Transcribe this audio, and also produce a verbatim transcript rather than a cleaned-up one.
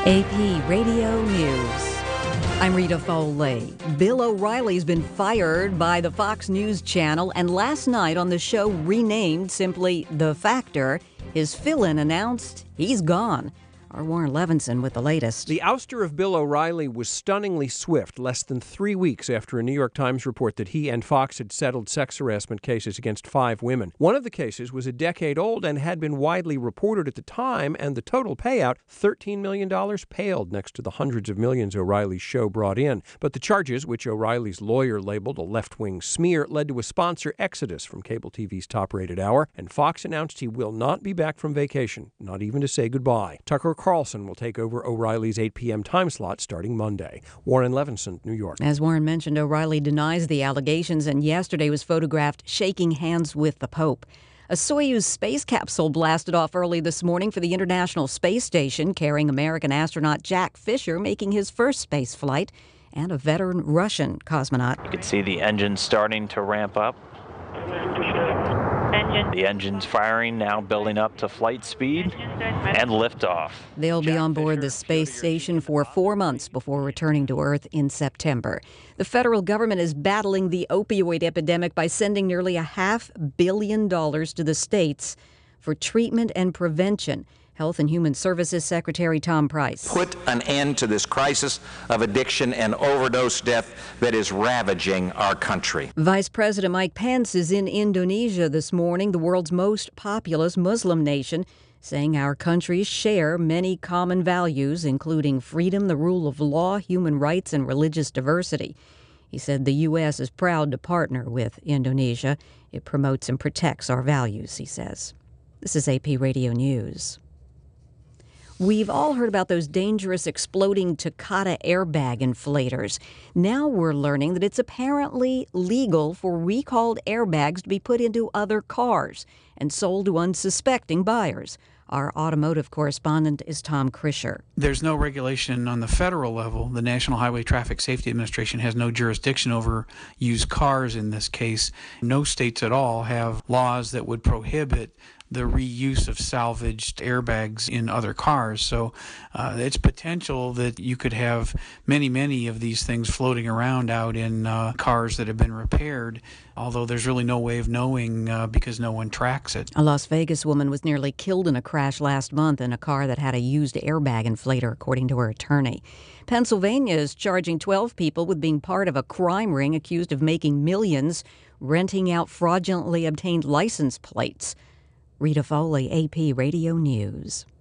A P Radio News. I'm Rita Foley. Bill O'Reilly's been fired by the Fox News Channel, and last night on the show renamed simply The Factor, his fill-in announced he's gone. Our Warren Levinson with the latest. The ouster of Bill O'Reilly was stunningly swift, less than three weeks after a New York Times report that he and Fox had settled sex harassment cases against five women. One of the cases was a decade old and had been widely reported at the time, and the total payout, thirteen million dollars, paled next to the hundreds of millions O'Reilly's show brought in. But the charges, which O'Reilly's lawyer labeled a left-wing smear, led to a sponsor exodus from cable T V's top-rated hour, and Fox announced he will not be back from vacation, not even to say goodbye. Tucker Carlson will take over O'Reilly's eight p.m. time slot starting Monday. Warren Levinson, New York. As Warren mentioned, O'Reilly denies the allegations and yesterday was photographed shaking hands with the Pope. A Soyuz space capsule blasted off early this morning for the International Space Station, carrying American astronaut Jack Fisher making his first space flight, and a veteran Russian cosmonaut. You can see the engine starting to ramp up. Engine. The engine's firing, now building up to flight speed and liftoff. They'll be on board the space station for four months before returning to Earth in September. The federal government is battling the opioid epidemic by sending nearly a half billion dollars to the states for treatment and prevention. Health and Human Services Secretary Tom Price. Put an end to this crisis of addiction and overdose death that is ravaging our country. Vice President Mike Pence is in Indonesia this morning, the world's most populous Muslim nation, saying our countries share many common values, including freedom, the rule of law, human rights, and religious diversity. He said the U S is proud to partner with Indonesia. It promotes and protects our values, he says. This is A P Radio News. We've all heard about those dangerous exploding Takata airbag inflators. Now we're learning that it's apparently legal for recalled airbags to be put into other cars and sold to unsuspecting buyers. Our automotive correspondent is Tom Krischer. There's no regulation on the federal level. The National Highway Traffic Safety Administration has no jurisdiction over used cars in this case. No states at all have laws that would prohibit the reuse of salvaged airbags in other cars. So uh, it's potential that you could have many, many of these things floating around out in uh, cars that have been repaired, although there's really no way of knowing uh, because no one tracks it. A Las Vegas woman was nearly killed in a crash last month in a car that had a used airbag inflator, according to her attorney. Pennsylvania is charging twelve people with being part of a crime ring accused of making millions renting out fraudulently obtained license plates. Rita Foley, A P Radio News.